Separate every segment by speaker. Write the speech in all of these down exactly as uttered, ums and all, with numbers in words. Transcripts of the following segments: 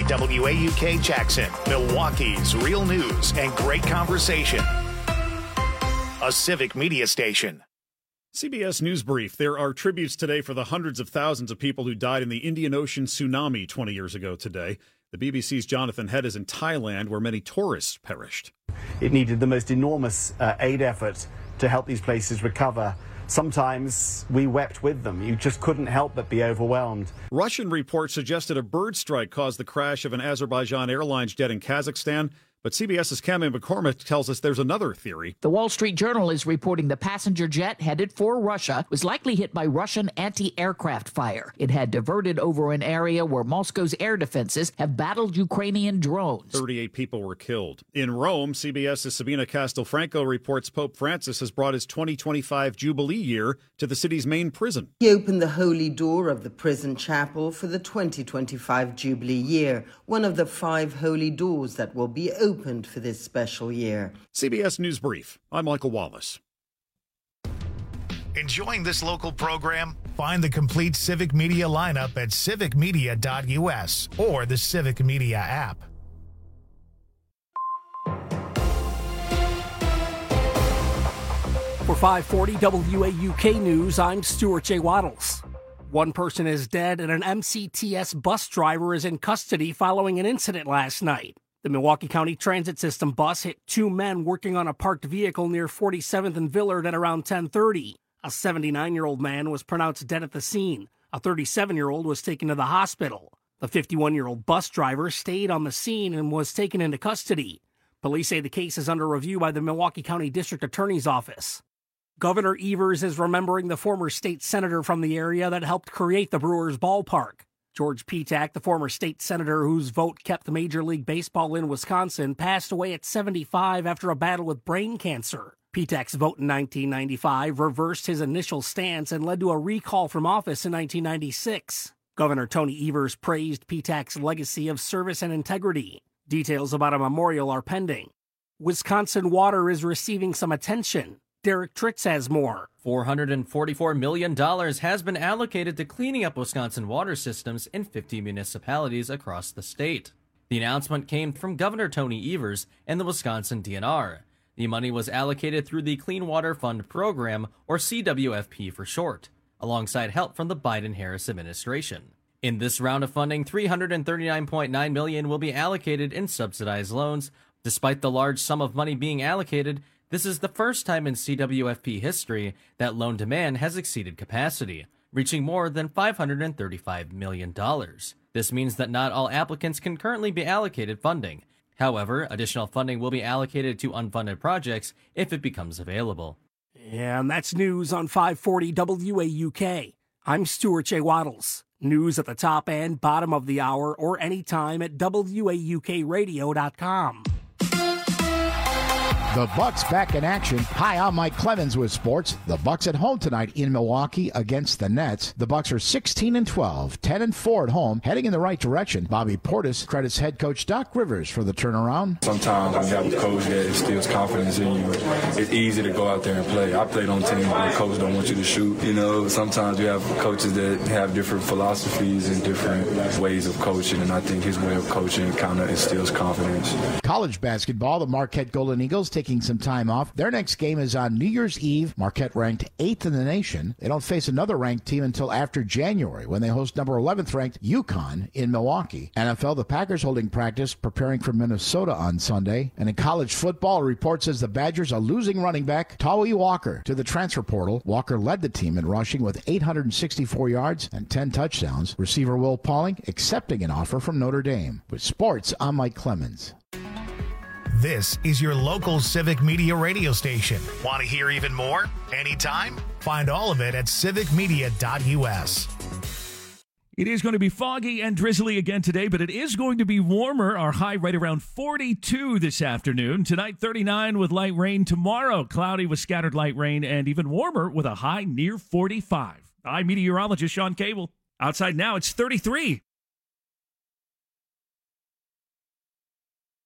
Speaker 1: W A U K Jackson, Milwaukee's real news and great conversation. A Civic Media station.
Speaker 2: C B S News Brief. There are tributes today for the hundreds of thousands of people who died in the Indian Ocean tsunami twenty years ago today. The B B C's Jonathan Head is in Thailand, where many tourists perished.
Speaker 3: It needed the most enormous uh, aid effort to help these places recover. Sometimes we wept with them. You just couldn't help but be overwhelmed.
Speaker 2: Russian reports suggested a bird strike caused the crash of an Azerbaijan Airlines jet in Kazakhstan. But CBS's Cameron McCormick tells us there's another theory.
Speaker 4: The Wall Street Journal is reporting the passenger jet headed for Russia was likely hit by Russian anti-aircraft fire. It had diverted over an area where Moscow's air defenses have battled Ukrainian drones.
Speaker 2: thirty-eight people were killed. In Rome, CBS's Sabina Castelfranco reports Pope Francis has brought his twenty twenty-five Jubilee year to the city's main prison.
Speaker 5: He opened the holy door of the prison chapel for the twenty twenty-five Jubilee year, one of the five holy doors that will be opened opened for this special year.
Speaker 2: C B S News Brief. I'm Michael Wallace.
Speaker 1: Enjoying this local program? Find the complete Civic Media lineup at civic media dot u s or the Civic Media app.
Speaker 6: For five forty W A U K News, I'm Stuart J. Waddles. One person is dead and an M C T S bus driver is in custody following an incident last night. The Milwaukee County Transit System bus hit two men working on a parked vehicle near forty-seventh and Villard at around ten thirty. A seventy-nine-year-old man was pronounced dead at the scene. A thirty-seven-year-old was taken to the hospital. The fifty-one-year-old bus driver stayed on the scene and was taken into custody. Police say the case is under review by the Milwaukee County District Attorney's Office. Governor Evers is remembering the former state senator from the area that helped create the Brewers ballpark. George Petak, the former state senator whose vote kept Major League Baseball in Wisconsin, passed away at seventy-five after a battle with brain cancer. Petak's vote in nineteen ninety-five reversed his initial stance and led to a recall from office in nineteen ninety-six. Governor Tony Evers praised Petak's legacy of service and integrity. Details about a memorial are pending. Wisconsin Water is receiving some attention. Derek Tritz has more.
Speaker 7: four hundred forty-four million dollars has been allocated to cleaning up Wisconsin water systems in fifty municipalities across the state. The announcement came from Governor Tony Evers and the Wisconsin D N R. The money was allocated through the Clean Water Fund Program, or C W F P for short, alongside help from the Biden-Harris administration. In this round of funding, three hundred thirty-nine point nine million dollars will be allocated in subsidized loans. Despite the large sum of money being allocated, this is the first time in C W F P history that loan demand has exceeded capacity, reaching more than five hundred thirty-five million dollars. This means that not all applicants can currently be allocated funding. However, additional funding will be allocated to unfunded projects if it becomes available.
Speaker 6: And that's news on five forty W A U K. I'm Stuart J. Waddles. News at the top and bottom of the hour or anytime at W A U K radio dot com.
Speaker 8: The Bucks back in action. Hi, I'm Mike Clemens with sports. The Bucks at home tonight in Milwaukee against the Nets. The Bucks are sixteen and twelve, ten and four at home, heading in the right direction. Bobby Portis credits head coach Doc Rivers for the turnaround.
Speaker 9: Sometimes when you have a coach that instills confidence in you, it's easy to go out there and play. I played on teams where the coach don't want you to shoot. You know, sometimes you have coaches that have different philosophies and different ways of coaching, and I think his way of coaching kind of instills confidence.
Speaker 8: College basketball, the Marquette Golden Eagles taking some time off. Their next game is on New Year's Eve. Marquette ranked eighth in the nation. They don't face another ranked team until after January when they host number eleventh ranked UConn in Milwaukee. N F L, the Packers holding practice preparing for Minnesota on Sunday. And in college football, a report says the Badgers are losing running back Tawee Walker to the transfer portal. Walker led the team in rushing with eight hundred sixty-four yards and ten touchdowns. Receiver Will Pauling accepting an offer from Notre Dame. With sports, I'm Mike Clemens.
Speaker 1: This is your local Civic Media radio station. Want to hear even more? Anytime? Find all of it at civic media dot u s.
Speaker 10: It is going to be foggy and drizzly again today, but it is going to be warmer. Our high right around forty-two this afternoon. Tonight, thirty-nine with light rain. Tomorrow, cloudy with scattered light rain and even warmer with a high near forty-five. I'm meteorologist Sean Cable. Outside now, it's thirty-three.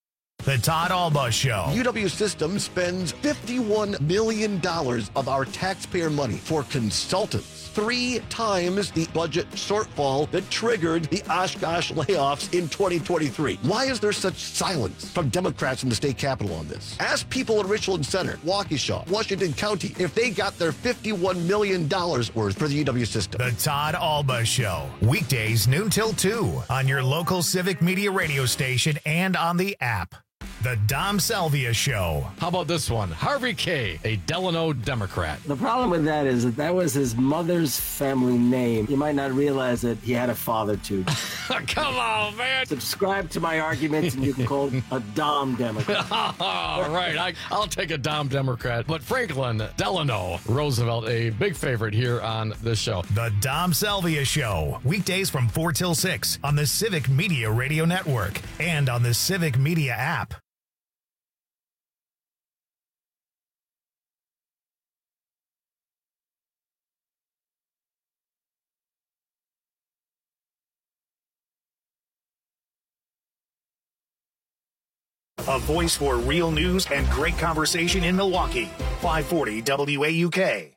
Speaker 1: The Todd Alba Show.
Speaker 11: U W System spends fifty-one million dollars of our taxpayer money for consultants. Three times the budget shortfall that triggered the Oshkosh layoffs in twenty twenty-three. Why is there such silence from Democrats in the state capitol on this? Ask people in Richland Center, Waukesha, Washington County, if they got their fifty-one million dollars worth for the U W System.
Speaker 1: The Todd Alba Show. Weekdays noon till two on your local Civic Media radio station and on the app. The Dom Salvia Show.
Speaker 12: How about this one? Harvey K., a Delano Democrat.
Speaker 13: The problem with that is that that was his mother's family name. You might not realize that he had a father, too.
Speaker 12: Come on, man.
Speaker 13: Subscribe to my arguments and you can call him a Dom Democrat.
Speaker 12: All right, I, I'll take a Dom Democrat. But Franklin Delano Roosevelt, a big favorite here on this show.
Speaker 1: The Dom Salvia Show. Weekdays from four till six on the Civic Media Radio Network and on the Civic Media app. A voice for real news and great conversation in Milwaukee. five forty W A U K.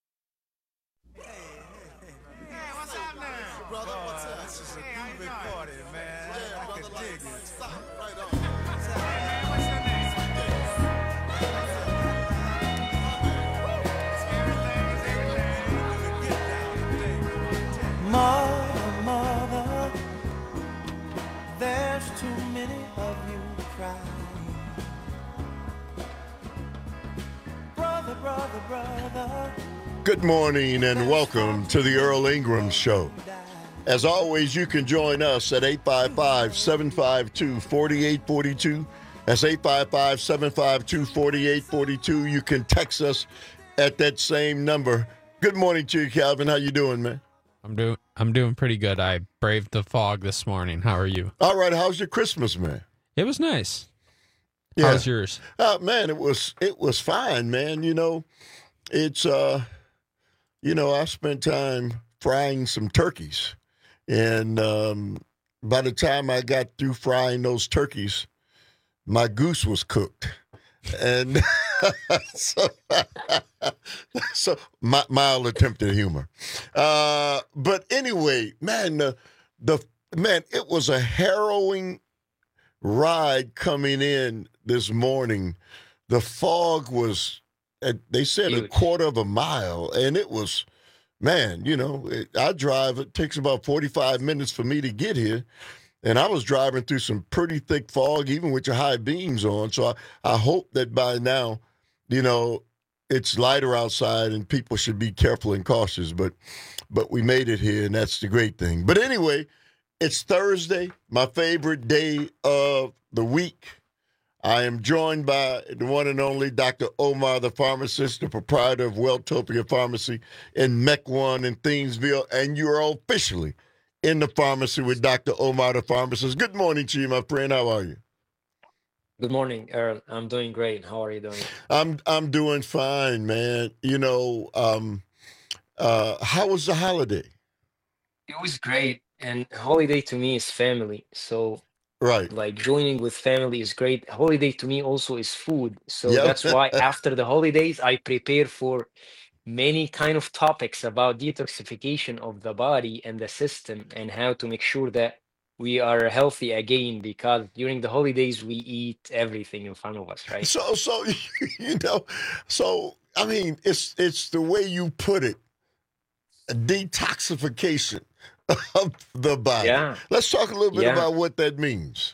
Speaker 14: Mother, mother, there's too many of you crying. Brother, brother, brother.
Speaker 15: Good morning and welcome to the Earl Ingram Show. As always, you can join us at eight five five, seven five two, four eight four two. That's eight five five, seven five two, four eight four two. You can text us at that same number. Good morning to you, Calvin. How you doing, man?
Speaker 16: I'm doing I'm doing pretty good. I braved the fog this morning. How are you?
Speaker 15: All right. How's your Christmas, man?
Speaker 16: It was nice.
Speaker 15: Yeah.
Speaker 16: How's yours?
Speaker 15: Uh, man, it was it was fine, man. You know, it's uh, you know, I spent time frying some turkeys, and um, by the time I got through frying those turkeys, my goose was cooked, and so, so my, mild attempt at humor. Uh, but anyway, man, the, the man, it was a harrowing ride coming in this morning. The fog was, they said, a quarter of a mile, and it was, man, you know, it, I drive, it takes about forty-five minutes for me to get here, and I was driving through some pretty thick fog, even with your high beams on, so I, I hope that by now, you know, it's lighter outside and people should be careful and cautious, but but we made it here, and that's the great thing. But anyway, it's Thursday, my favorite day of the week. I am joined by the one and only Doctor Omar, the pharmacist, the proprietor of Welltopia Pharmacy in Mequon and Thiensville, and you are officially in the pharmacy with Doctor Omar, the pharmacist. Good morning to you, my friend. How are you?
Speaker 17: Good morning, Earl. I'm doing great. How are you doing?
Speaker 15: I'm I'm doing fine, man. You know, um, uh, how was the holiday?
Speaker 17: It was great. And holiday to me is family. So,
Speaker 15: right,
Speaker 17: like joining with family is great. Holiday to me also is food. So
Speaker 15: Yep.
Speaker 17: that's why after the holidays, I prepare for many kind of topics about detoxification of the body and the system and how to make sure that we are healthy again, because during the holidays we eat everything in front of us, right?
Speaker 15: So, so you know, so I mean, it's it's the way you put it, a detoxification of the body.
Speaker 17: Yeah.
Speaker 15: Let's talk a little bit
Speaker 17: Yeah.
Speaker 15: about what that means.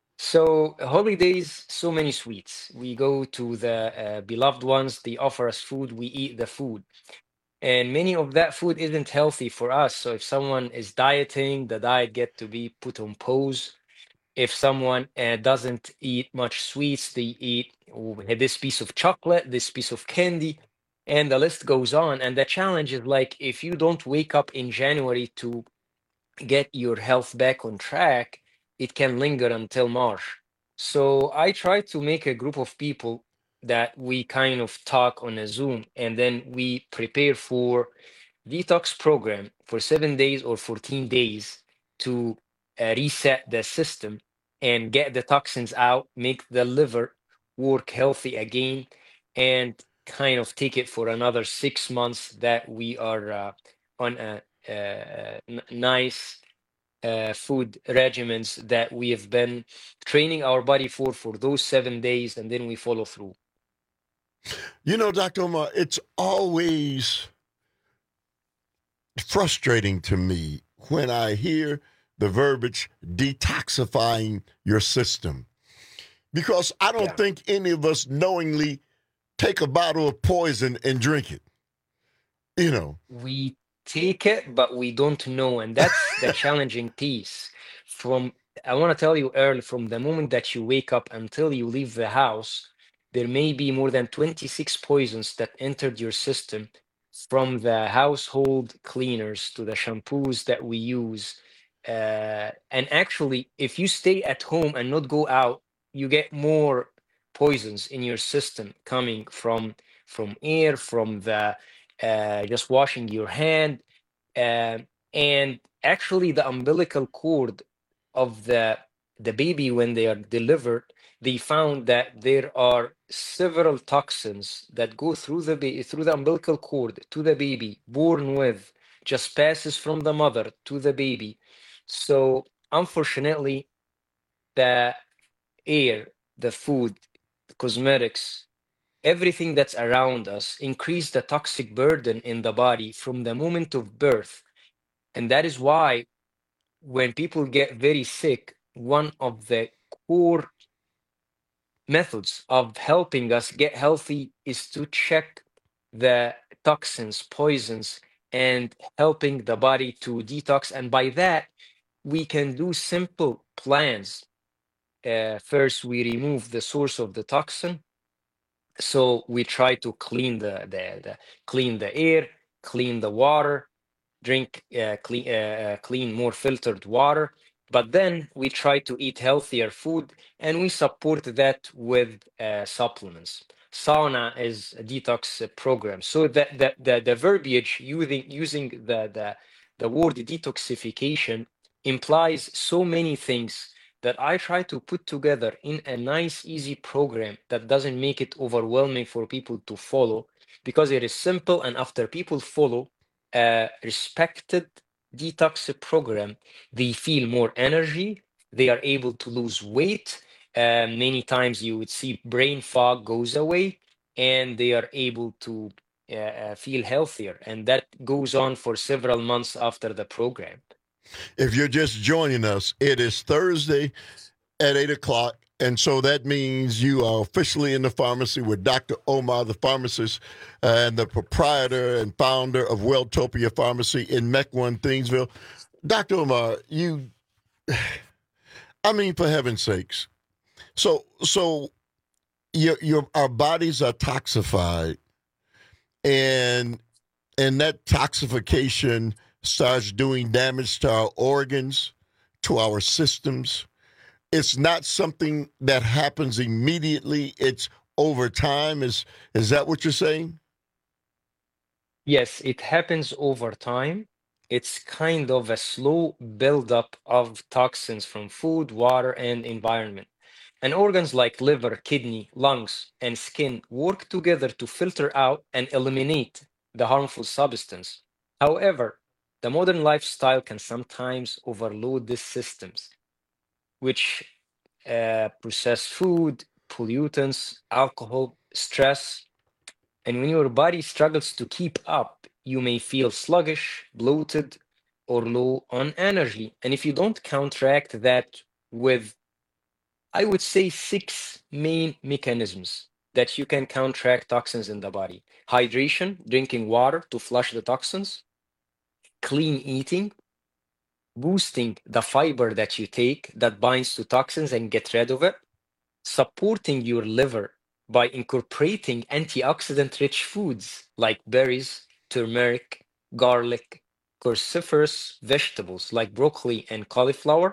Speaker 17: So holidays, so many sweets. We go to the uh, beloved ones. They offer us food. We eat the food, and many of that food isn't healthy for us. So if someone is dieting, the diet get to be put on pause. If someone uh, doesn't eat much sweets, they eat oh, this piece of chocolate, this piece of candy, and the list goes on. And the challenge is like if you don't wake up in January to get your health back on track, it can linger until March. So I try to make a group of people that we kind of talk on a Zoom, and then we prepare for detox program for seven days or fourteen days to uh, reset the system and get the toxins out, make the liver work healthy again, and kind of take it for another six months that we are uh, on a, uh, n- nice uh, food regimens that we have been training our body for for those seven days, and then we follow through.
Speaker 15: You know, Doctor Omar, it's always frustrating to me when I hear the verbiage detoxifying your system, because I don't
Speaker 17: Yeah.
Speaker 15: think any of us knowingly take a bottle of poison and drink it. You know,
Speaker 17: We take it, but we don't know, and that's the challenging piece. From I want to tell you early, from the moment that you wake up until you leave the house, there may be more than twenty-six poisons that entered your system, from the household cleaners to the shampoos that we use. Uh, and actually, if you stay at home and not go out, you get more poisons in your system coming from from air, from the uh, just washing your hand, um, and actually the umbilical cord of the the baby when they are delivered, they found that there are several toxins that go through the ba- through the umbilical cord to the baby born with, just passes from the mother to the baby. So unfortunately, the air, the food, the cosmetics, everything that's around us increase the toxic burden in the body from the moment of birth. And that is why when people get very sick, one of the core methods of helping us get healthy is to check the toxins, poisons, and helping the body to detox. And by that, we can do simple plans. Uh, first, we remove the source of the toxin. So we try to clean the, the, the clean the air, clean the water, drink uh, clean uh, uh, clean more filtered water. But then we try to eat healthier food, and we support that with uh, supplements. Sauna is a detox uh, program. So the, the, the, the verbiage using using the, the, the word detoxification implies so many things that I try to put together in a nice, easy program that doesn't make it overwhelming for people to follow, because it is simple. And after people follow a respected detox program, they feel more energy, they are able to lose weight. Uh, many times you would see brain fog goes away, and they are able to uh, uh, feel healthier. And that goes on for several months after the program.
Speaker 15: if you're just joining us, it is Thursday at eight o'clock. And so that means you are officially in the pharmacy with Doctor Omar, the pharmacist, uh, and the proprietor and founder of Welltopia Pharmacy in Mequon, Thingsville. Doctor Omar, you, I mean, for heaven's sakes. So, so your, your, our bodies are toxified, and, and that toxification starts doing damage to our organs, to our systems. It's not something that happens immediately. It's over time. Is is that what you're saying?
Speaker 17: Yes, it happens over time. It's kind of a slow buildup of toxins from food, water, and environment. And organs like liver, kidney, lungs, and skin work together to filter out and eliminate the harmful substance. However, the modern lifestyle can sometimes overload these systems, which uh, process food, pollutants, alcohol, stress. And when your body struggles to keep up, you may feel sluggish, bloated, or low on energy. And if you don't counteract that with, I would say, six main mechanisms that you can counteract toxins in the body: hydration, drinking water to flush the toxins; clean eating, boosting the fiber that you take that binds to toxins and get rid of it; supporting your liver by incorporating antioxidant-rich foods like berries, turmeric, garlic, cruciferous vegetables like broccoli and cauliflower.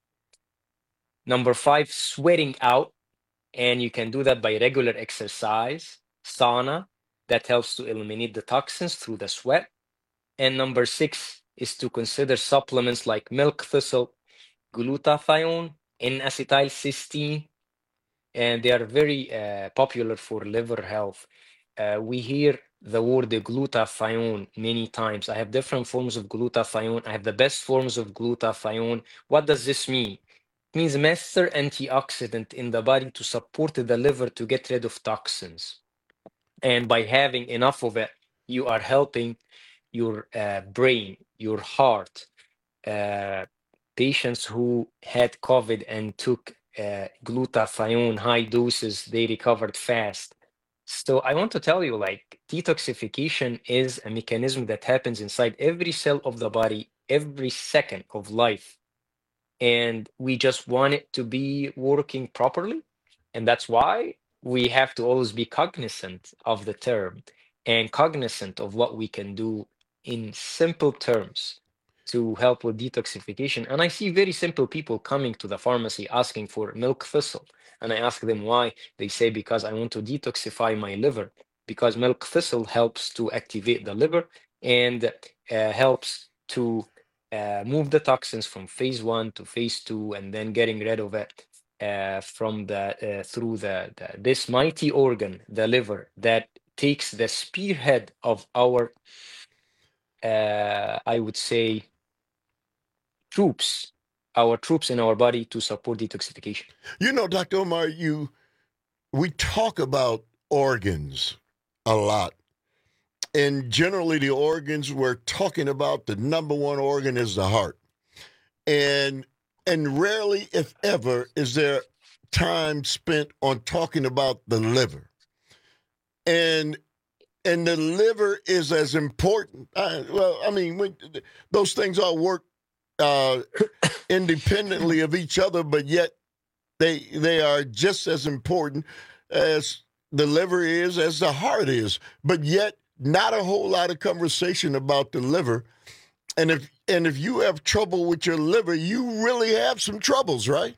Speaker 17: Number five, sweating out, and you can do that by regular exercise, sauna, that helps to eliminate the toxins through the sweat. And number six is to consider supplements like milk thistle, glutathione, N-acetylcysteine, and they are very uh, popular for liver health. Uh, we hear the word glutathione many times. I have different forms of glutathione. I have the best forms of glutathione. What does this mean? It means master antioxidant in the body to support the liver to get rid of toxins. And by having enough of it, you are helping your uh, brain, your heart. Uh, patients who had COVID and took uh, glutathione high doses, they recovered fast. So I want to tell you, like, detoxification is a mechanism that happens inside every cell of the body, every second of life. And we just want it to be working properly. And that's why we have to always be cognizant of the term and cognizant of what we can do in simple terms to help with detoxification. And I see very simple people coming to the pharmacy asking for milk thistle. And I ask them why. They say, because I want to detoxify my liver, because milk thistle helps to activate the liver and uh, helps to uh, move the toxins from phase one to phase two, and then getting rid of it uh, from the uh, through the, the this mighty organ, the liver, that takes the spearhead of our, uh, I would say, troops, our troops in our body to support detoxification.
Speaker 15: You know, Doctor Omar, you we talk about organs a lot. And generally the organs we're talking about, the number one organ is the heart. And and rarely, if ever, is there time spent on talking about the liver. And and the liver is as important. Uh, well, I mean, when, those things all work uh, independently of each other, but yet they they are just as important as the liver is, as the heart is. But yet, not a whole lot of conversation about the liver. And if and if you have trouble with your liver, you really have some troubles, right?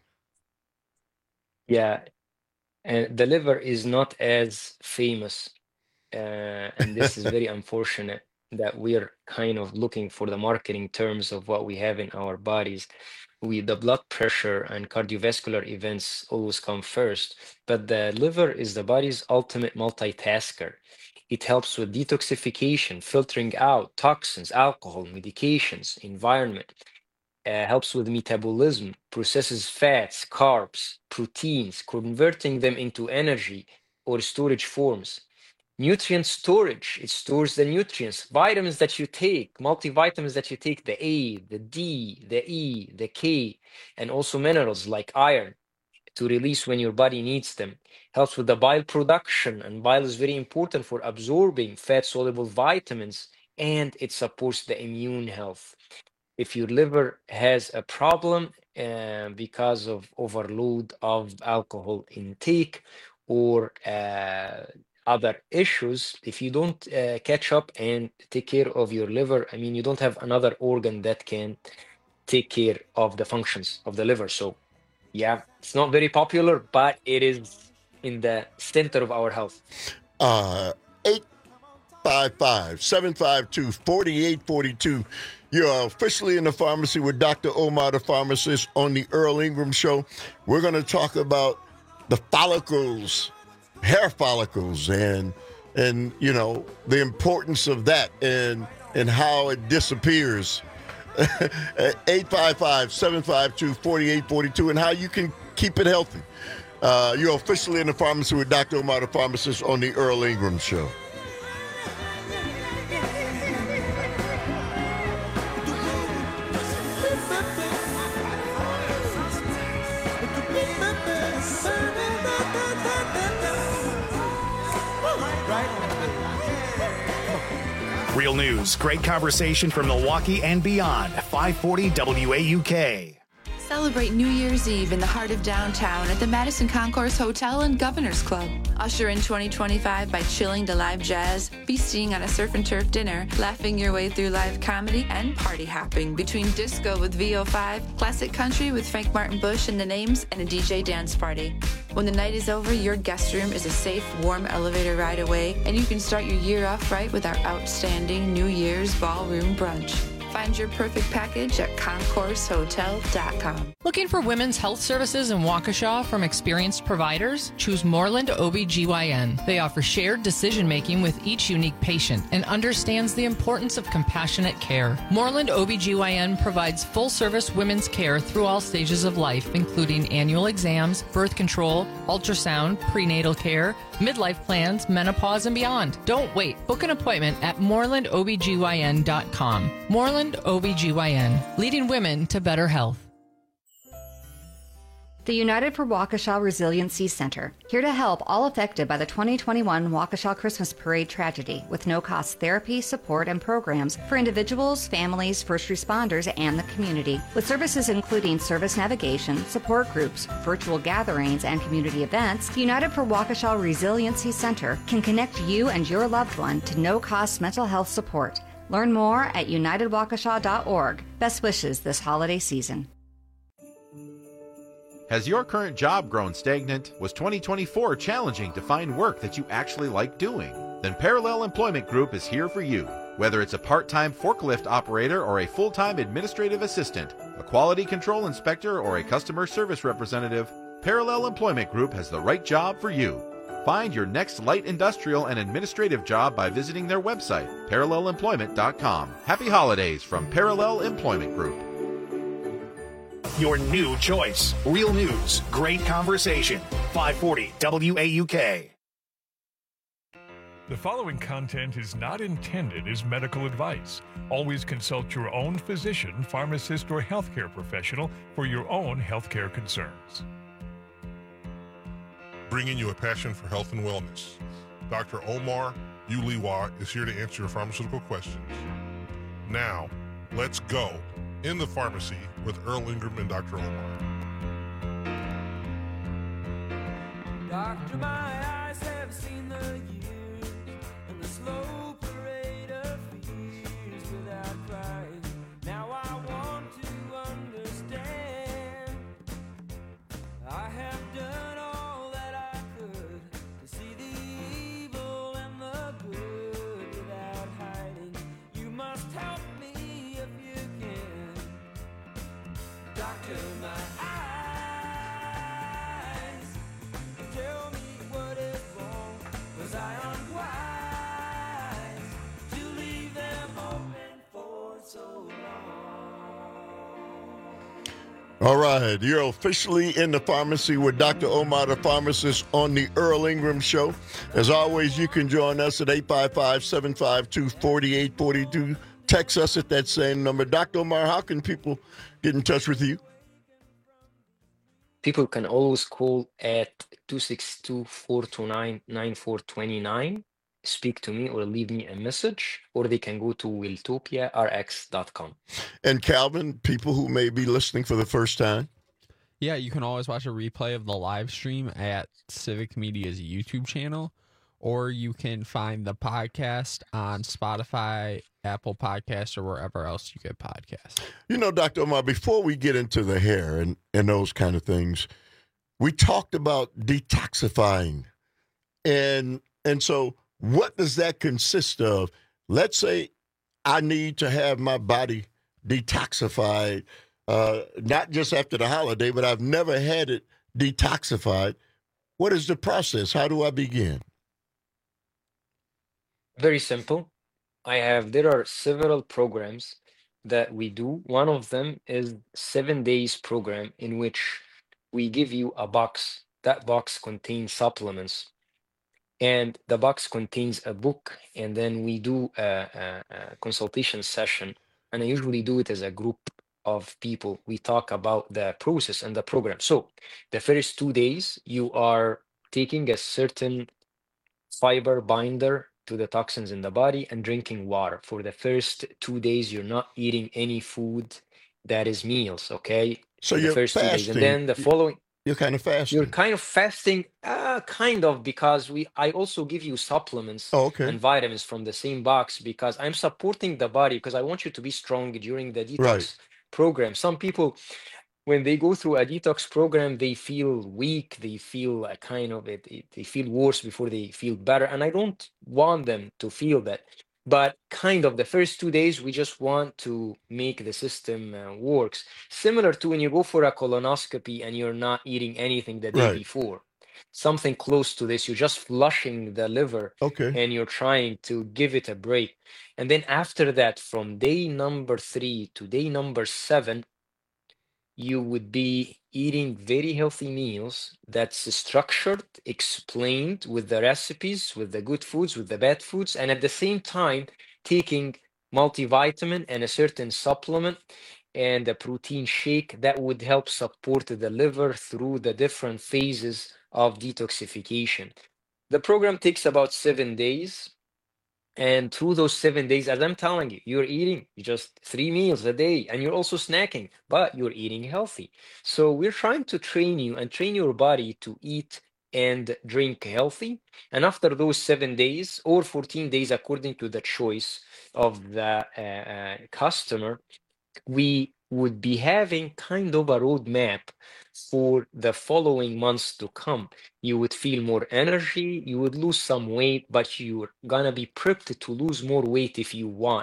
Speaker 17: Yeah, and the liver is not as famous, uh, and this is very unfortunate that we are kind of looking for the marketing terms of what we have in our bodies. We the blood pressure and cardiovascular events always come first, but the liver is the body's ultimate multitasker. It helps with detoxification, filtering out toxins, alcohol, medications, environment. Uh, helps with metabolism, processes fats, carbs, proteins, converting them into energy or storage forms. Nutrient storage, it stores the nutrients, vitamins that you take, multivitamins that you take, the A, the D, the E, the K, and also minerals like iron to release when your body needs them. Helps with the bile production, and bile is very important for absorbing fat-soluble vitamins, and it supports the immune health. If your liver has a problem uh, because of overload of alcohol intake or uh, other issues, if you don't uh, catch up and take care of your liver, I mean, you don't have another organ that can take care of the functions of the liver. So, yeah, it's not very popular, but it is in the center of our health.
Speaker 15: Uh, eight five five, seven five two, four eight four two. You're officially in the pharmacy with Doctor Omar, the pharmacist, on the Earl Ingram Show. We're going to talk about the follicles, hair follicles, and and you know the importance of that and and how it disappears. eight five five, seven five two, four eight four two, and how you can keep it healthy. Uh, you're officially in the pharmacy with Doctor Omar, the pharmacist, on the Earl Ingram Show.
Speaker 1: Real news, great conversation from Milwaukee and beyond. five forty W A U K.
Speaker 18: Celebrate New Year's Eve in the heart of downtown at the Madison Concourse Hotel and Governor's Club. Usher in twenty twenty-five by chilling to live jazz, feasting on a surf and turf dinner, laughing your way through live comedy, and party hopping between disco with V O five, classic country with Frank Martin Bush and the Names, and a D J dance party. When the night is over, your guest room is a safe, warm elevator ride away, and you can start your year off right with our outstanding New Year's ballroom brunch. Find your perfect package at concourse hotel dot com.
Speaker 19: Looking for women's health services in Waukesha from experienced providers? Choose Moreland O B G Y N. They offer shared decision-making with each unique patient and understands the importance of compassionate care. Moreland O B G Y N provides full-service women's care through all stages of life, including annual exams, birth control, ultrasound, prenatal care, midlife plans, menopause, and beyond. Don't wait. Book an appointment at moreland O B G Y N dot com. Moreland O B G Y N, leading women to better health.
Speaker 20: The United for Waukesha Resiliency Center, here to help all affected by the twenty twenty-one Waukesha Christmas Parade tragedy with no-cost therapy, support, and programs for individuals, families, first responders, and the community. With services including service navigation, support groups, virtual gatherings, and community events, the United for Waukesha Resiliency Center can connect you and your loved one to no-cost mental health support. Learn more at united waukesha dot org. Best wishes this holiday season.
Speaker 21: Has your current job grown stagnant? Was twenty twenty-four challenging to find work that you actually like doing? Then Parallel Employment Group is here for you. Whether it's a part-time forklift operator or a full-time administrative assistant, a quality control inspector or a customer service representative, Parallel Employment Group has the right job for you. Find your next light industrial and administrative job by visiting their website, parallel employment dot com. Happy holidays from Parallel Employment Group.
Speaker 1: Your new choice. Real news, great conversation. five forty W A U K.
Speaker 22: The following content is not intended as medical advice. Always consult your own physician, pharmacist, or healthcare professional for your own healthcare concerns.
Speaker 23: Bringing you a passion for health and wellness. Doctor Omar Uliwa is here to answer your pharmaceutical questions. Now, let's go in the pharmacy with Earl Ingram and Doctor Omar.
Speaker 14: Doctor, my eyes have seen the years and the slow parade of fears without crying. Now I want to understand. I have done all that I could to see the evil and the good without hiding. You must help me if you can. Doctor, my eyes, tell me what is wrong. Was I unwise to leave them open for so long?
Speaker 15: All right, you're officially in the pharmacy with Doctor Omar, the pharmacist, on the Earl Ingram Show. As always, you can join us at eight five five, seven five two, four eight four two. Text us at that same number. Doctor Omar, how can people get in touch with you?
Speaker 17: People can always call at two six two, four two nine, nine four two nine, speak to me or leave me a message, or they can go to wiltopia r x dot com.
Speaker 15: And Calvin, people who may be listening for the first time?
Speaker 16: Yeah, you can always watch a replay of the live stream at Civic Media's YouTube channel, or you can find the podcast on Spotify, Apple Podcasts, or wherever else you get podcasts.
Speaker 15: You know, Doctor Omar, before we get into the hair and, and those kind of things, we talked about detoxifying. And and so what does that consist of? Let's say I need to have my body detoxified, uh, not just after the holiday, but I've never had it detoxified. What is the process? How do I begin?
Speaker 17: Very simple. I have, there are several programs that we do. One of them is seven days program in which we give you a box. That box contains supplements, and the box contains a book, and then we do a, a, a consultation session, and I usually do it as a group of people. We talk about the process and the program. So the first two days, you are taking a certain fiber binder to the toxins in the body and drinking water. For the first two days, you're not eating any food that is meals, okay?
Speaker 15: So
Speaker 17: the
Speaker 15: you're
Speaker 17: first
Speaker 15: fasting.
Speaker 17: Two days. And then the following...
Speaker 15: You're kind of fasting.
Speaker 17: You're kind of fasting, uh, kind of, because we. I also give you supplements
Speaker 15: oh, okay.
Speaker 17: and vitamins from the same box, because I'm supporting the body, because I want you to be strong during the detox
Speaker 15: right.
Speaker 17: program. Some people, when they go through a detox program, they feel weak, they feel a kind of it, it, they feel worse before they feel better. And I don't want them to feel that. But kind of the first two days, we just want to make the system uh, works. Similar to when you go for a colonoscopy and you're not eating anything the day
Speaker 15: Right.
Speaker 17: before. Something close to this. You're just flushing the liver
Speaker 15: Okay.
Speaker 17: and you're trying to give it a break. And then after that, from day number three to day number seven, you would be eating very healthy meals that's structured, explained with the recipes, with the good foods, with the bad foods, and at the same time taking multivitamin and a certain supplement and a protein shake that would help support the liver through the different phases of detoxification. The program takes about seven days. And through those seven days, as I'm telling you, you're eating just three meals a day and you're also snacking, but you're eating healthy. So we're trying to train you and train your body to eat and drink healthy. And after those seven days or fourteen days, according to the choice of the uh, uh, customer, we would be having kind of a roadmap for the following months to come. You would feel more energy, you would lose some weight, but you're gonna be prepped to lose more weight if you want.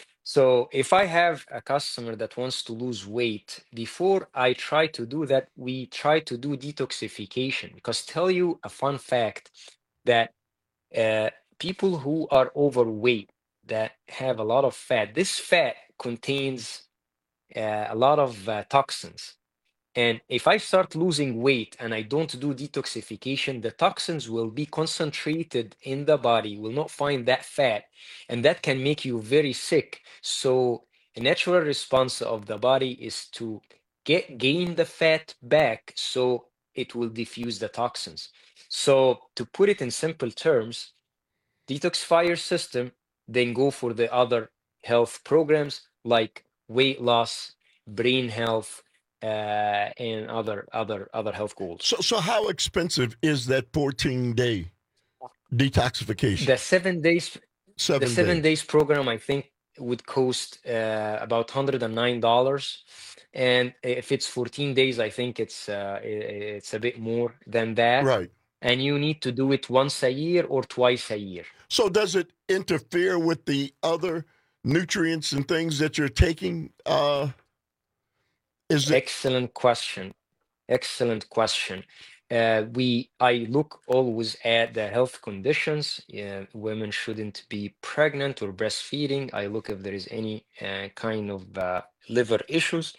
Speaker 17: So if I have a customer that wants to lose weight, before I try to do that, we try to do detoxification. Because tell you a fun fact that uh, people who are overweight, that have a lot of fat, this fat contains uh, a lot of uh, toxins. And if I start losing weight and I don't do detoxification, the toxins will be concentrated in the body, will not find that fat, and that can make you very sick. So a natural response of the body is to get gain the fat back so it will diffuse the toxins. So to put it in simple terms, detoxify your system, then go for the other health programs like weight loss, brain health, uh, and other other other health goals.
Speaker 15: So, so how expensive is that fourteen day detoxification?
Speaker 17: The seven days,
Speaker 15: Seven
Speaker 17: the seven
Speaker 15: days.
Speaker 17: days program, I think, would cost uh, about one hundred nine dollars, and if it's fourteen days, I think it's uh, i- it's a bit more than that.
Speaker 15: Right.
Speaker 17: And you need to do it once a year or twice a year.
Speaker 15: So does it interfere with the other nutrients and things that you're taking? Uh, is it?
Speaker 17: Excellent question. Excellent question. Uh, we I look always at the health conditions. Uh, women shouldn't be pregnant or breastfeeding. I look if there is any uh, kind of uh, liver issues,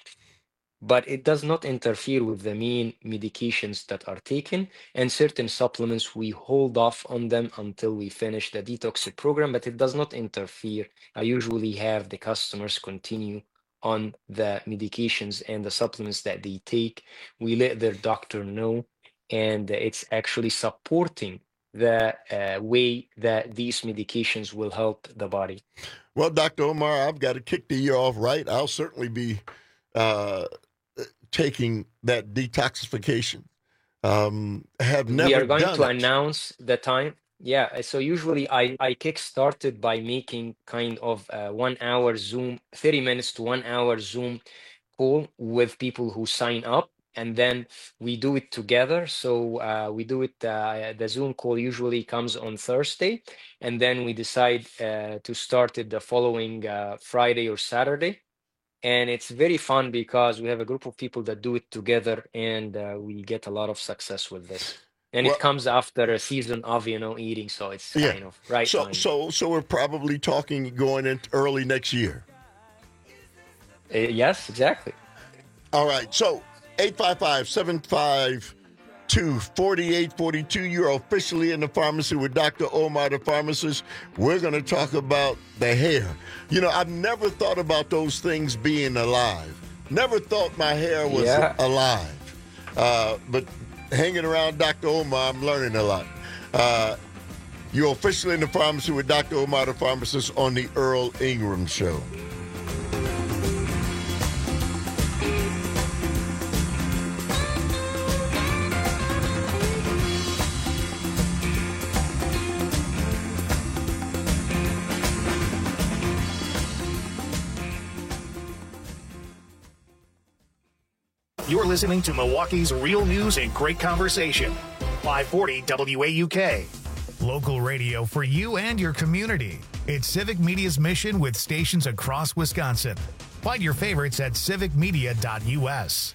Speaker 17: but it does not interfere with the main medications that are taken, and certain supplements we hold off on them until we finish the detox program, but it does not interfere. I usually have the customers continue on the medications and the supplements that they take. We let their doctor know, and it's actually supporting the uh, way that these medications will help the body.
Speaker 15: Well, Doctor Omar, I've got to kick the year off right. I'll certainly be uh, taking that detoxification. Um, have never
Speaker 17: We are going
Speaker 15: done
Speaker 17: to
Speaker 15: it.
Speaker 17: announce the time. Yeah, so usually I, I kick started by making kind of a one hour Zoom, thirty minutes to one hour Zoom call with people who sign up, and then we do it together. So uh, we do it, uh, the Zoom call usually comes on Thursday, and then we decide uh, to start it the following uh, Friday or Saturday. And it's very fun because we have a group of people that do it together, and uh, we get a lot of success with this. And
Speaker 15: Well-
Speaker 17: it comes after a season of, you know, eating, so it's
Speaker 15: Yeah.
Speaker 17: kind of right
Speaker 15: So,
Speaker 17: time.
Speaker 15: so, so we're probably talking going into early next year.
Speaker 17: Uh, yes, exactly.
Speaker 15: All right. So eight five five, seven five two, four eight four two. You're officially in the pharmacy with Doctor Omar, the pharmacist. We're going to talk about the hair. You know, I've never thought about those things being alive. Never thought my hair was
Speaker 17: Yeah.
Speaker 15: alive. Uh, but hanging around Doctor Omar, I'm learning a lot. Uh, you're officially in the pharmacy with Doctor Omar, the pharmacist, on the Earl Ingram Show.
Speaker 1: You're listening to Milwaukee's real news and great conversation. five forty W A U K. Local radio for you and your community. It's Civic Media's mission with stations across Wisconsin. Find your favorites at civic media dot u s.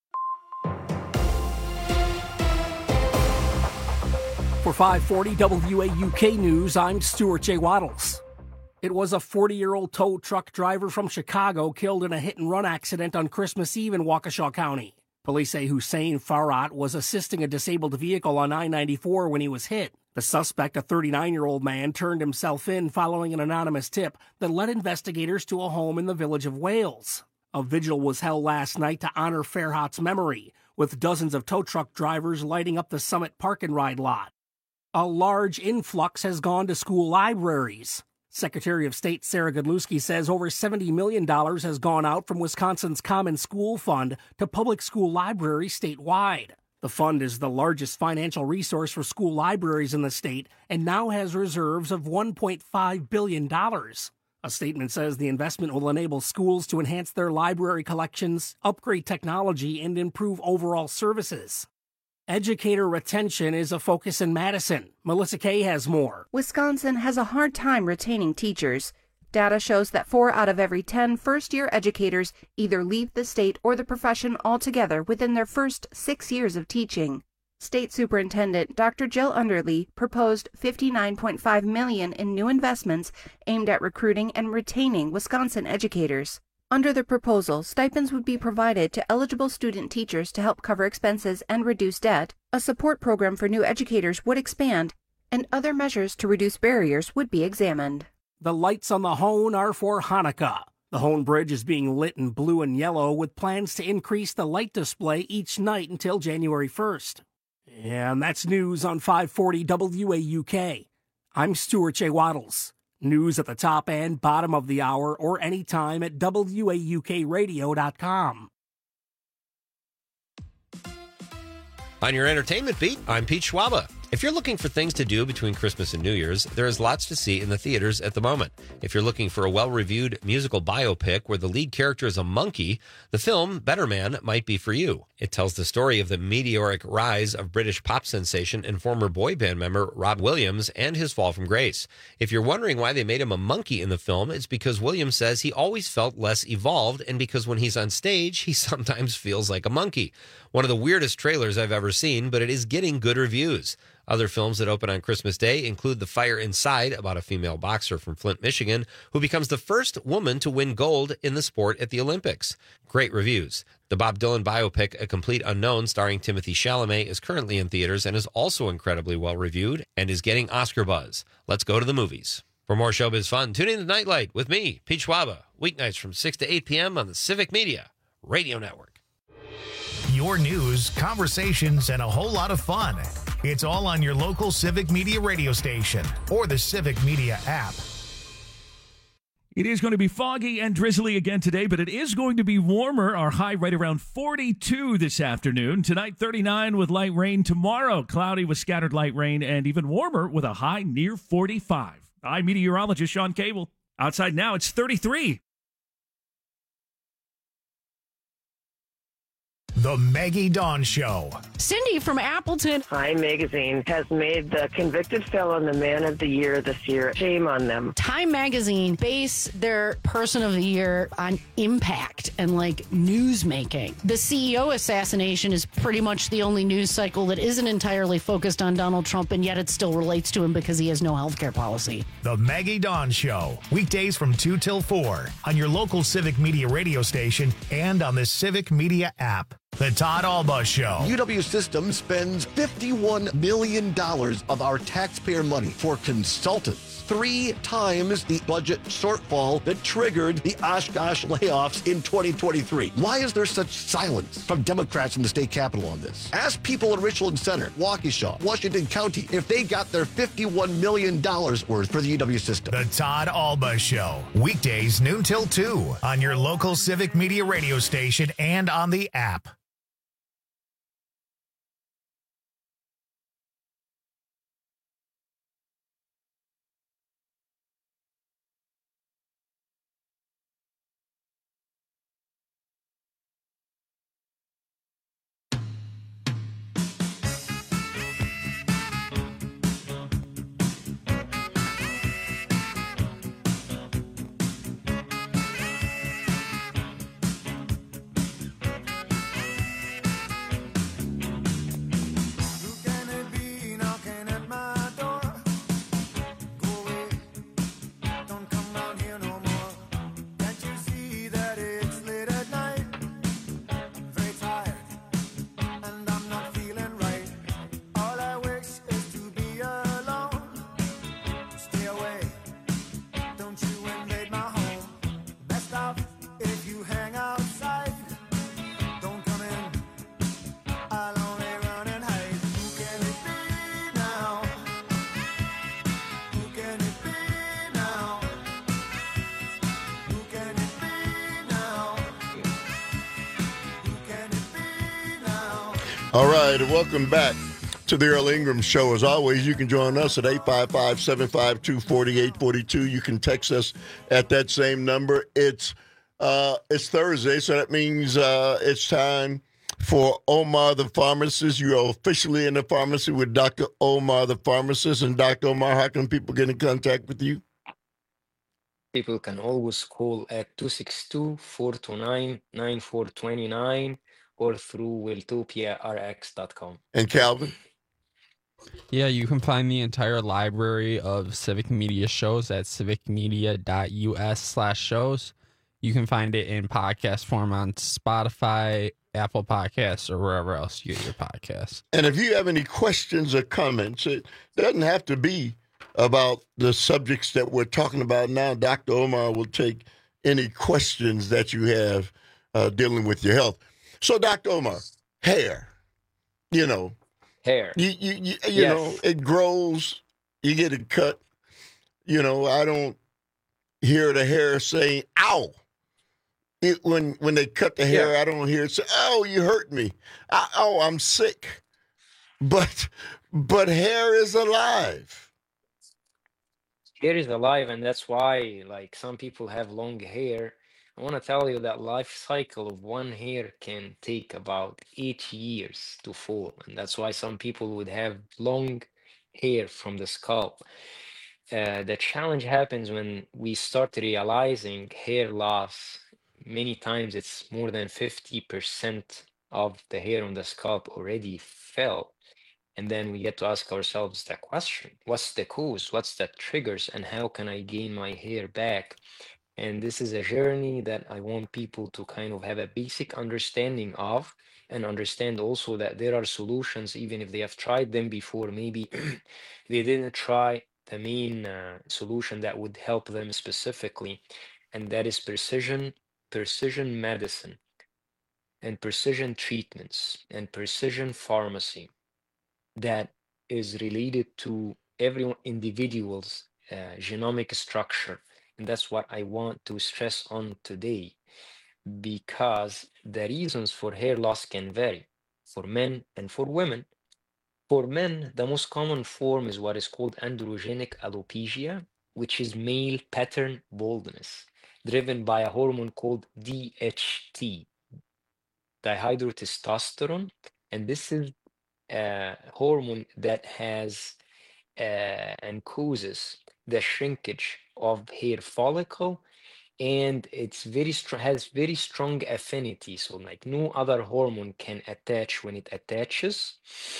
Speaker 6: For five forty W A U K News, I'm Stuart J. Waddles. It was a forty-year-old tow truck driver from Chicago killed in a hit-and-run accident on Christmas Eve in Waukesha County. Police say Hussein Farhat was assisting a disabled vehicle on I ninety-four when he was hit. The suspect, a thirty-nine-year-old man, turned himself in following an anonymous tip that led investigators to a home in the village of Wales. A vigil was held last night to honor Farhat's memory, with dozens of tow truck drivers lighting up the Summit Park and Ride lot. A large influx has gone to school libraries. Secretary of State Sarah Godlewski says over seventy million dollars has gone out from Wisconsin's Common School Fund to public school libraries statewide. The fund is the largest financial resource for school libraries in the state and now has reserves of one point five billion dollars. A statement says the investment will enable schools to enhance their library collections, upgrade technology, and improve overall services. Educator retention is a focus in Madison. Melissa Kay has more.
Speaker 3: Wisconsin has a hard time retaining teachers. Data shows that four out of every ten first-year educators either leave the state or the profession altogether within their first six years of teaching. State Superintendent Doctor Jill Underly proposed fifty-nine point five million dollars in new investments aimed at recruiting and retaining Wisconsin educators. Under the proposal, stipends would be provided to eligible student teachers to help cover expenses and reduce debt, a support program for new educators would expand, and other measures to reduce barriers would be examined.
Speaker 6: The lights on the Hone are for Hanukkah. The Hone Bridge is being lit in blue and yellow with plans to increase the light display each night until January first. And that's news on five forty W A U K. I'm Stuart J. Waddles. News at the top and bottom of the hour or anytime at W A U K radio dot com.
Speaker 4: On your entertainment beat, I'm Pete Schwaba. If you're looking for things to do between Christmas and New Year's, there is lots to see in the theaters at the moment. If you're looking for a well-reviewed musical biopic where the lead character is a monkey, the film Better Man might be for you. It tells the story of the meteoric rise of British pop sensation and former boy band member Rob Williams and his fall from grace. If you're wondering why they made him a monkey in the film, it's because Williams says he always felt less evolved and because when he's on stage, he sometimes feels like a monkey. One of the weirdest trailers I've ever seen, but it is getting good reviews. Other films that open on Christmas Day include The Fire Inside, about a female boxer from Flint, Michigan, who becomes the first woman to win gold in the sport at the Olympics. Great reviews. The Bob Dylan biopic, A Complete Unknown, starring Timothy Chalamet, is currently in theaters and is also incredibly well reviewed and is getting Oscar buzz. Let's go to the movies. For more showbiz fun, tune in to Nightlight with me, Pete Schwaba, weeknights from six to eight p.m. on the Civic Media Radio Network.
Speaker 1: Your news, conversations, and a whole lot of fun. It's all on your local Civic Media radio station or the Civic Media app.
Speaker 10: It is going to be foggy and drizzly again today, but it is going to be warmer. Our high right around forty-two this afternoon. Tonight, thirty-nine with light rain. Tomorrow, cloudy with scattered light rain and even warmer with a high near forty-five. I'm meteorologist Sean Cable. Outside now, it's thirty-three.
Speaker 1: The Maggie Dawn Show.
Speaker 5: Cindy from Appleton.
Speaker 24: Time Magazine has made the convicted felon the man of the year this year. Shame on them.
Speaker 5: Time Magazine base their person of the year on impact and like news making. The C E O assassination is pretty much the only news cycle that isn't entirely focused on Donald Trump, and yet it still relates to him because he has no health care policy.
Speaker 1: The Maggie Dawn Show. Weekdays from two till four on your local Civic Media radio station and on the Civic Media app. The Todd Alba Show.
Speaker 11: U W Systems spends fifty-one million dollars of our taxpayer money for consultants, three times the budget shortfall that triggered the Oshkosh layoffs in twenty twenty-three. Why is there such silence from Democrats in the state capitol on this? Ask people in Richland Center, Waukesha, Washington County if they got their fifty-one million dollars worth for the U W system.
Speaker 1: The Todd Alba Show. Weekdays noon till two on your local Civic Media radio station and on the app.
Speaker 15: All right, and welcome back to the Earl Ingram Show. As always, you can join us at eight five five, seven five two, four eight four two. You can text us at that same number. It's uh, it's Thursday, so that means uh, it's time for Omar the Pharmacist. You are officially in the pharmacy with Doctor Omar the Pharmacist. And Doctor Omar, how can people get in contact with you?
Speaker 17: People can always call at two six two, four two nine, nine four two nine or through wiltopia r x dot com.
Speaker 15: And Calvin?
Speaker 16: Yeah, you can find the entire library of Civic Media shows at civicmedia.us slash shows. You can find it in podcast form on Spotify, Apple Podcasts, or wherever else you get your podcasts.
Speaker 15: And if you have any questions or comments, it doesn't have to be about the subjects that we're talking about now. Doctor Omar will take any questions that you have uh, dealing with your health. So, Doctor Omar, hair, you know.
Speaker 17: Hair.
Speaker 15: You, you, you, you
Speaker 17: Yes.
Speaker 15: know, it grows, you get it cut. You know, I don't hear the hair saying, ow. It, when when they cut the hair, I don't hear it say, oh, you hurt me. I, oh, I'm sick. But but hair is alive.
Speaker 17: Hair is alive, and that's why, like, some people have long hair. I want to tell you that life cycle of one hair can take about eight years to fall, and that's why some people would have long hair from the scalp. Uh, the challenge happens when we start realizing hair loss. Many times it's more than fifty percent of the hair on the scalp already fell. And then we get to ask ourselves the question, what's the cause? What's the triggers? And how can I gain my hair back? And this is a journey that I want people to kind of have a basic understanding of, and understand also that there are solutions, even if they have tried them before. Maybe they didn't try the main uh, solution that would help them specifically, and that is precision, precision medicine, and precision treatments, and precision pharmacy that is related to every individual's uh, genomic structure. And that's what I want to stress on today, because the reasons for hair loss can vary for men and for women. For men, the most common form is what is called androgenic alopecia, which is male pattern baldness, driven by a hormone called D H T, dihydrotestosterone. And this is a hormone that has uh, and causes the shrinkage of hair follicle, and it's very str- has very strong affinity. So like no other hormone can attach when it attaches.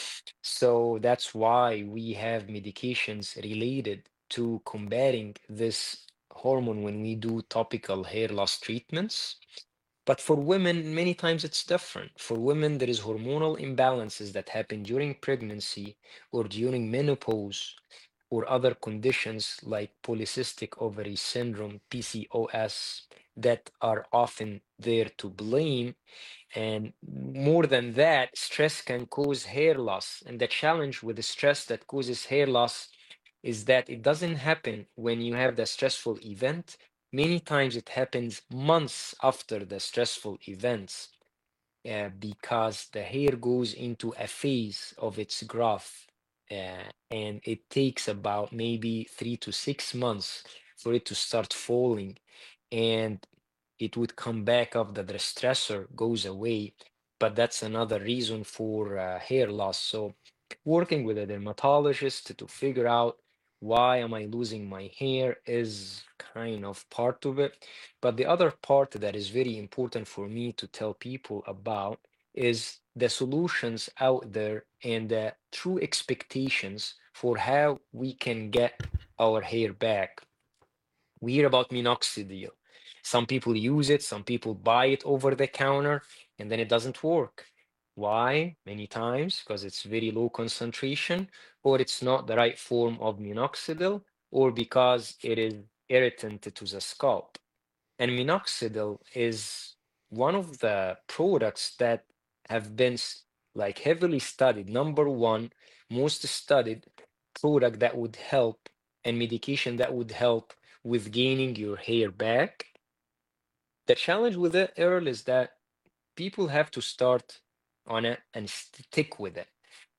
Speaker 17: So that's why we have medications related to combating this hormone when we do topical hair loss treatments. But for women, many times it's different. For women, there is hormonal imbalances that happen during pregnancy or during menopause, or other conditions like polycystic ovary syndrome, P C O S, that are often there to blame. And more than that, stress can cause hair loss. And the challenge with the stress that causes hair loss is that it doesn't happen when you have the stressful event. Many times it happens months after the stressful events, uh, because the hair goes into a phase of its growth, uh, and it takes about maybe three to six months for it to start falling, and it would come back after the stressor goes away. But that's another reason for uh, hair loss. So working with a dermatologist to figure out why am I losing my hair is kind of part of it. But the other part that is very important for me to tell people about is the solutions out there and the true expectations for how we can get our hair back. We hear about minoxidil. Some people use it, some people buy it over the counter, and then it doesn't work. Why? Many times because it's very low concentration, or it's not the right form of minoxidil, or because it is irritant to the scalp. And minoxidil is one of the products that have been s- like heavily studied, number one most studied product that would help, and medication that would help with gaining your hair back. The challenge with it, Earl, is that people have to start on it and stick with it,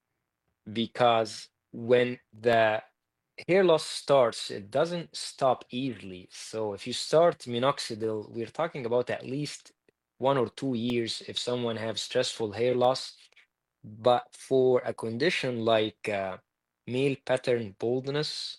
Speaker 17: because when the hair loss starts, it doesn't stop easily. So if you start minoxidil, we're talking about at least one or two years if someone has stressful hair loss. But for a condition like uh, male pattern baldness,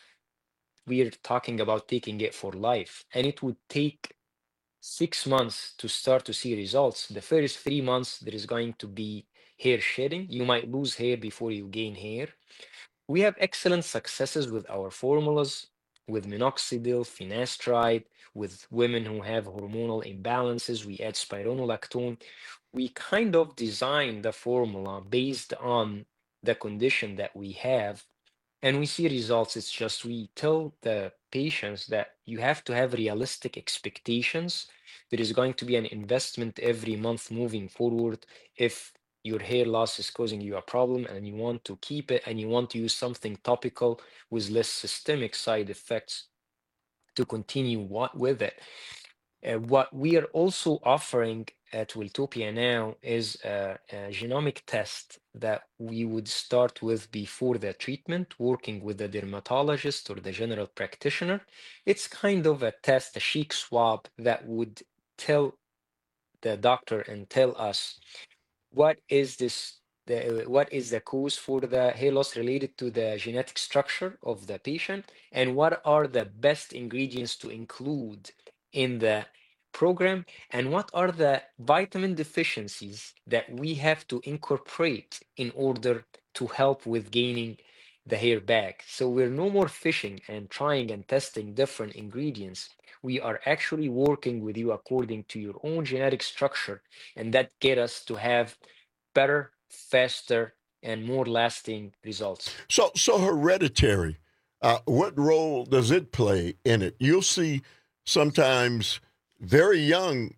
Speaker 17: we're talking about taking it for life, and it would take six months to start to see results. The first three months, there is going to be hair shedding. You might lose hair before you gain hair. We have excellent successes with our formulas, with minoxidil, finasteride, with women who have hormonal imbalances. We add spironolactone. We kind of design the formula based on the condition that we have, and we see results. It's just we tell the patients that you have to have realistic expectations. There is going to be an investment every month moving forward if your hair loss is causing you a problem and you want to keep it and you want to use something topical with less systemic side effects to continue what, with it. Uh, what we are also offering at Wiltopia now is a, a genomic test that we would start with before the treatment, working with the dermatologist or the general practitioner. It's kind of a test, a cheek swab that would tell the doctor and tell us what is this, the, what is the cause for the hair loss related to the genetic structure of the patient, and what are the best ingredients to include in the program, and what are the vitamin deficiencies that we have to incorporate in order to help with gaining the hair back. So we're no more fishing and trying and testing different ingredients. We are actually working with you according to your own genetic structure, and that get us to have better, faster, and more lasting results.
Speaker 15: So, so hereditary, uh, what role does it play in it? You'll see sometimes very young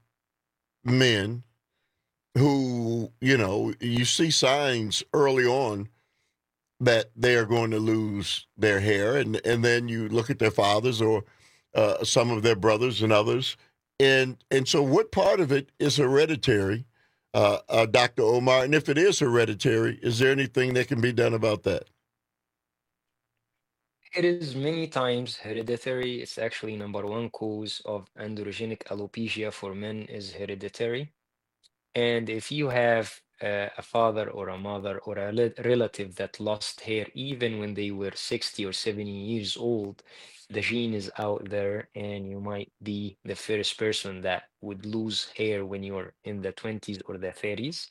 Speaker 15: men who, you know, you see signs early on that they are going to lose their hair, and, and then you look at their fathers or uh, some of their brothers and others. And, and so what part of it is hereditary, uh, uh, Doctor Omar? And if it is hereditary, is there anything that can be done about that?
Speaker 17: It is many times hereditary. It's actually number one cause of androgenic alopecia for men is hereditary. And if you have uh, a father or a mother or a le- relative that lost hair even when they were sixty or seventy years old, the gene is out there, and you might be the first person that would lose hair when you're in the twenties or the thirties.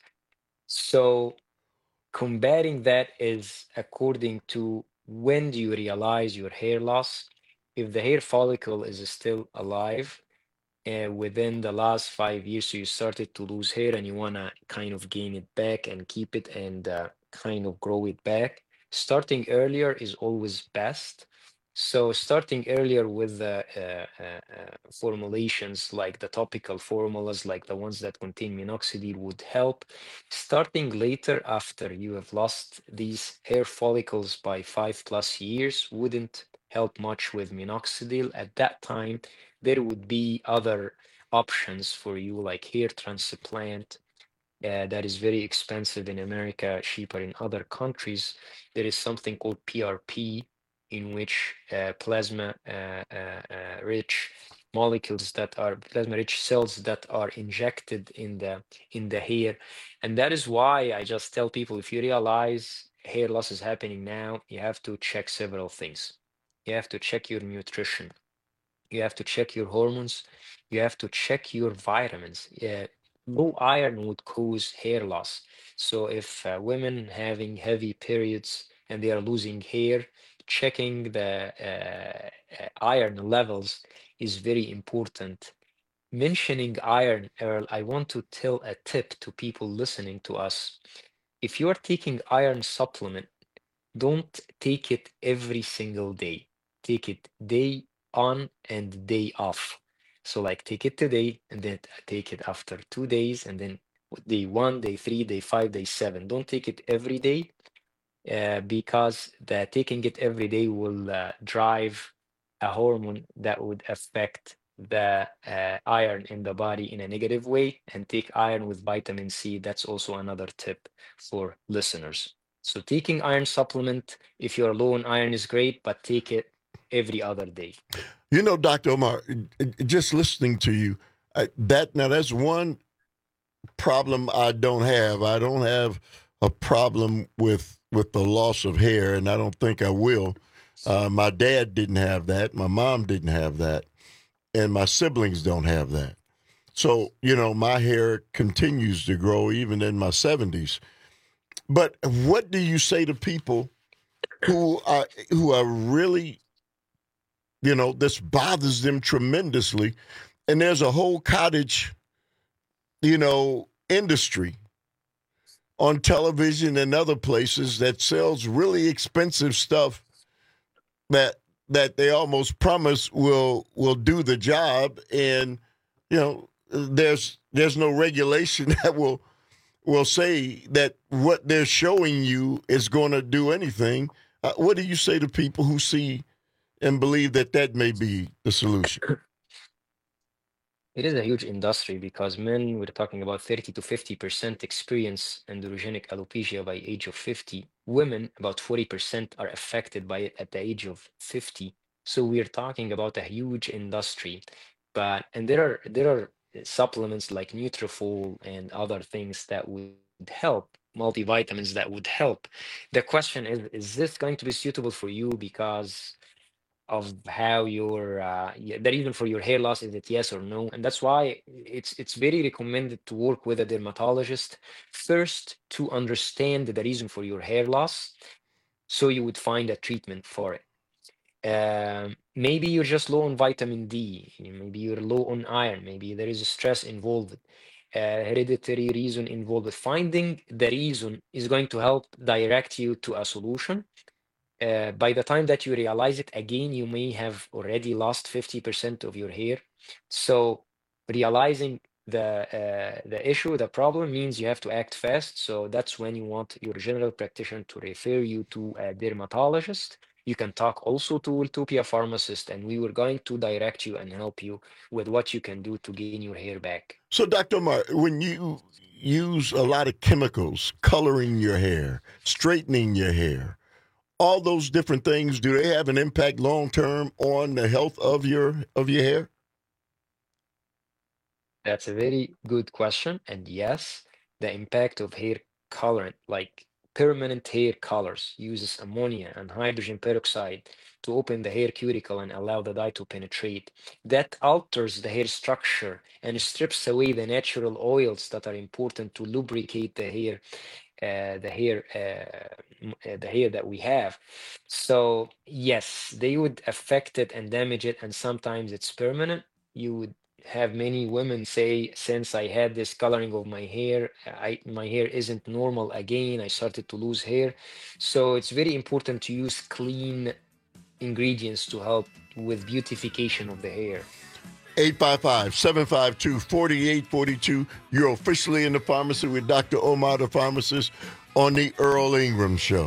Speaker 17: So combating that is according to when do you realize your hair loss. If the hair follicle is still alive uh, within the last five years, so you started to lose hair and you want to kind of gain it back and keep it and uh, kind of grow it back, starting earlier is always best. So starting earlier with the uh, uh, uh, formulations like the topical formulas, like the ones that contain minoxidil, would help. Starting later after you have lost these hair follicles by five plus years wouldn't help much with minoxidil. At that time, there would be other options for you, like hair transplant. Uh, that is very expensive in America, cheaper in other countries. There is something called P R P, in which uh, plasma uh, uh, uh, rich molecules that are plasma rich cells that are injected in the in the hair. And that is why I just tell people, if you realize hair loss is happening now, you have to check several things. You have to check your nutrition, you have to check your hormones, you have to check your vitamins. Yeah, low iron would cause hair loss. So if uh, women having heavy periods and they are losing hair, checking the uh, uh, iron levels is very important. Mentioning iron, Earl, I want to tell a tip to people listening to us. If you are taking iron supplement, don't take it every single day. Take it day on and day off. So like take it today and then take it after two days and then day one, day three, day five, day seven. Don't take it every day. Uh, because the taking it every day will uh, drive a hormone that would affect the uh, iron in the body in a negative way and take iron with vitamin C. That's also another tip for listeners. So taking iron supplement, if you're low on iron, is great, but take it every other day.
Speaker 15: You know, Doctor Omar, just listening to you, I, that now that's one problem I don't have. I don't have a problem with with the loss of hair, and I don't think I will. Uh, my dad didn't have that. My mom didn't have that. And my siblings don't have that. So, you know, my hair continues to grow even in my seventies. But what do you say to people who are who are really, you know, this bothers them tremendously, and there's a whole cottage, you know, industry on television and other places that sells really expensive stuff that that they almost promise will will do the job, and you know there's there's no regulation that will will say that what they're showing you is going to do anything. Uh, what do you say to people who see and believe that that may be the solution?
Speaker 17: It is a huge industry because men, we're talking about thirty to fifty percent experience androgenic alopecia by age of fifty. Women, about forty percent are affected by it at the age of fifty. So we're talking about a huge industry. But and there are there are supplements like Nutrafol and other things that would help, multivitamins that would help. The question is, is this going to be suitable for you because of how your uh, yeah, the reason for your hair loss, is it yes or no? And that's why it's it's very recommended to work with a dermatologist first to understand the reason for your hair loss, so you would find a treatment for it. Um, maybe you're just low on vitamin D, maybe you're low on iron, maybe there is a stress involved, uh, hereditary reason involved. Finding the reason is going to help direct you to a solution. Uh, by the time that you realize it, again, you may have already lost fifty percent of your hair. So realizing the uh, the issue, the problem, means you have to act fast. So that's when you want your general practitioner to refer you to a dermatologist. You can talk also to Wiltopia pharmacist, and we were going to direct you and help you with what you can do to gain your hair back.
Speaker 15: So, Doctor Omar, when you use a lot of chemicals, coloring your hair, straightening your hair, all those different things, do they have an impact long term on the health of your of your hair?
Speaker 17: That's a very good question. And yes, the impact of hair colorant, like permanent hair colors, uses ammonia and hydrogen peroxide to open the hair cuticle and allow the dye to penetrate. That alters the hair structure and strips away the natural oils that are important to lubricate the hair. Uh, the hair, uh, the hair that we have. So yes, they would affect it and damage it, and sometimes it's permanent. You would have many women say, since I had this coloring of my hair, I, my hair isn't normal again. I started to lose hair. So it's very important to use clean ingredients to help with beautification of the hair.
Speaker 15: eight five five, seven five two, four eight four two. You're officially in the pharmacy with Doctor Omar, the pharmacist, on the Earl Ingram Show.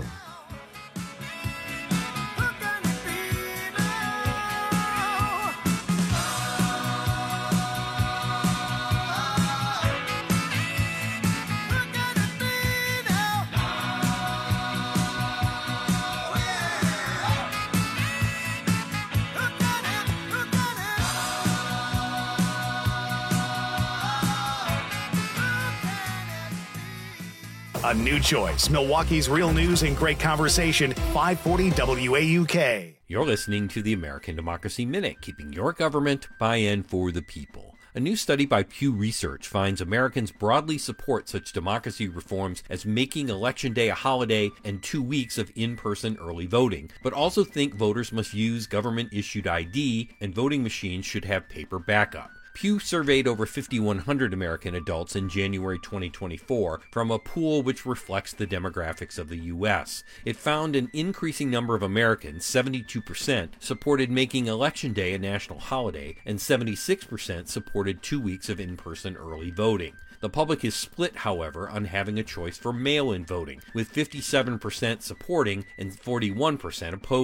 Speaker 1: A new choice. Milwaukee's real news and great conversation. five forty W A U K.
Speaker 4: You're listening to the American Democracy Minute, keeping your government by and for the people. A new study by Pew Research finds Americans broadly support such democracy reforms as making Election Day a holiday and two weeks of in-person early voting, but also think voters must use government-issued I D and voting machines should have paper backup. Pew surveyed over fifty-one hundred American adults in January twenty twenty-four from a pool which reflects the demographics of the U S. It found an increasing number of Americans, seventy-two percent, supported making Election Day a national holiday, and seventy-six percent supported two weeks of in-person early voting. The public is split, however, on having a choice for mail-in voting, with fifty-seven percent supporting and forty-one percent opposing.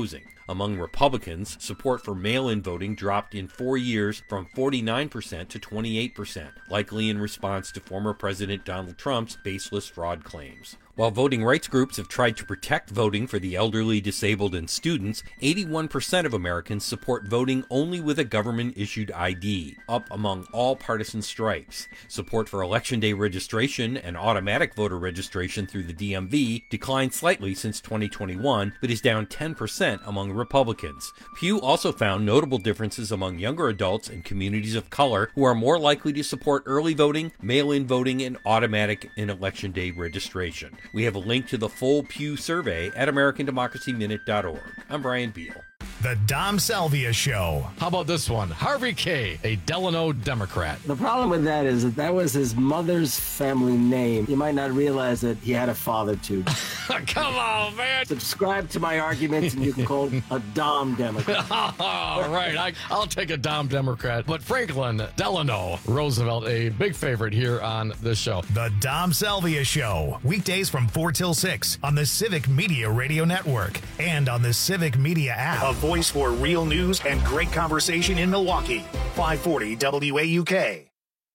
Speaker 2: Among Republicans, support for mail-in voting dropped in four years from forty-nine percent to twenty-eight percent, likely in response to former President Donald Trump's baseless fraud claims. While voting rights groups have tried to protect voting for the elderly, disabled, and students, eighty-one percent of Americans support voting only with a government-issued I D, up among all partisan stripes. Support for Election Day registration and automatic voter registration through the D M V declined slightly since twenty twenty-one, but is down ten percent among Republicans. Pew also found notable differences among younger adults and communities of color who are more likely to support early voting, mail-in voting, and automatic and Election Day registration. We have a link to the full Pew survey at American Democracy Minute dot org. I'm Brian Beal.
Speaker 1: The Dom Salvia Show.
Speaker 12: How about this one? Harvey K., a Delano Democrat.
Speaker 13: The problem with that is that that was his mother's family name. You might not realize that he had a father too.
Speaker 12: Come on, man.
Speaker 13: Subscribe to my arguments and you can call him a Dom Democrat.
Speaker 12: All right, I, I'll take a Dom Democrat. But Franklin Delano Roosevelt, a big favorite here on this show.
Speaker 1: The Dom Salvia Show. Weekdays from four till six on the Civic Media Radio Network and on the Civic Media app. A voice for real news and great conversation in Milwaukee. five forty W A U K.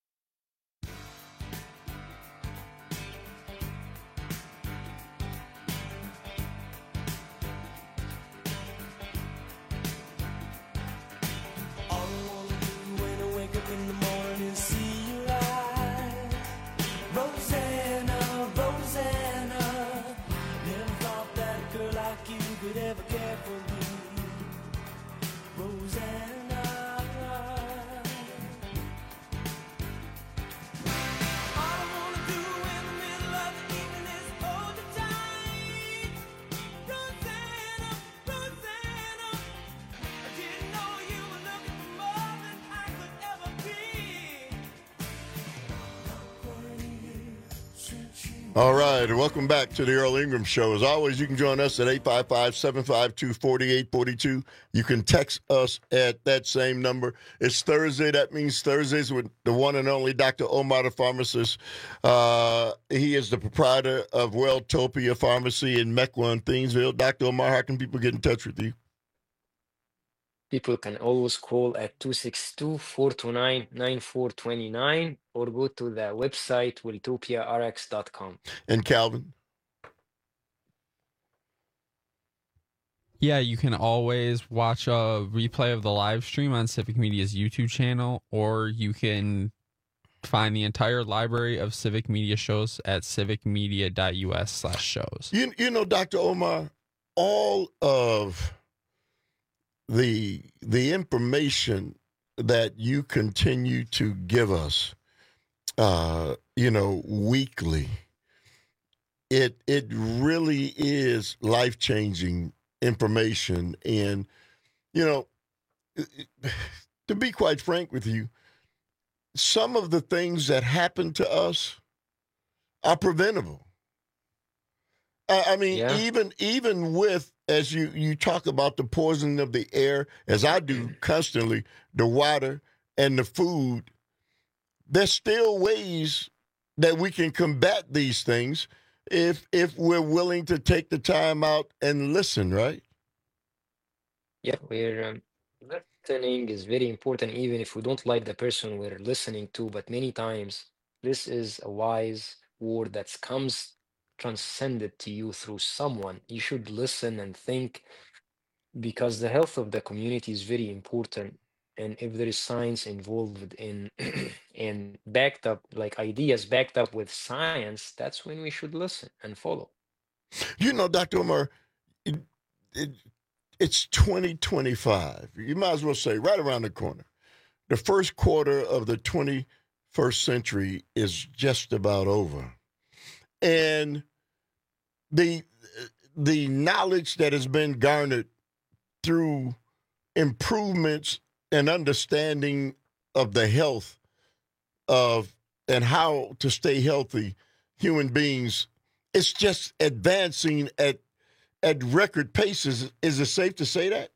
Speaker 15: All right, welcome back to the Earl Ingram Show. As always, you can join us at eight five five, seven five two, four eight four two. You can text us at that same number. It's Thursday. That means Thursdays with the one and only Doctor Omar, the pharmacist. Uh, he is the proprietor of Welltopia Pharmacy in Mequon and Thiensville. Doctor Omar, how can people get in touch with you?
Speaker 17: People can always call at two six two, four two nine, nine four two nine or go to the website welltopia r x dot com.
Speaker 15: And Calvin?
Speaker 16: Yeah, you can always watch a replay of the live stream on Civic Media's YouTube channel, or you can find the entire library of Civic Media shows at civic media dot u s slash shows.
Speaker 15: You, you know, Doctor Omar, all of the the information that you continue to give us, uh, you know, weekly, it it really is life-changing information. And, you know, to be quite frank with you, some of the things that happen to us are preventable. I, I mean,
Speaker 17: Yeah.
Speaker 15: even even with, as you, you talk about the poisoning of the air, as I do constantly, the water and the food, there's still ways that we can combat these things if if we're willing to take the time out and listen, right?
Speaker 17: Yeah, we're um, listening is very important, even if we don't like the person we're listening to. But many times, this is a wise word that comes transcended to you through someone. You should listen and think, because the health of the community is very important. And if there is science involved in and backed up, like ideas backed up with science, that's when we should listen and follow.
Speaker 15: You know, Doctor Omar, it, it, it's twenty twenty-five. You might as well say right around the corner. The first quarter of the twenty-first century is just about over. And the the knowledge that has been garnered through improvements and understanding of the health of and how to stay healthy human beings, it's just advancing at at record paces. Is it safe to say that?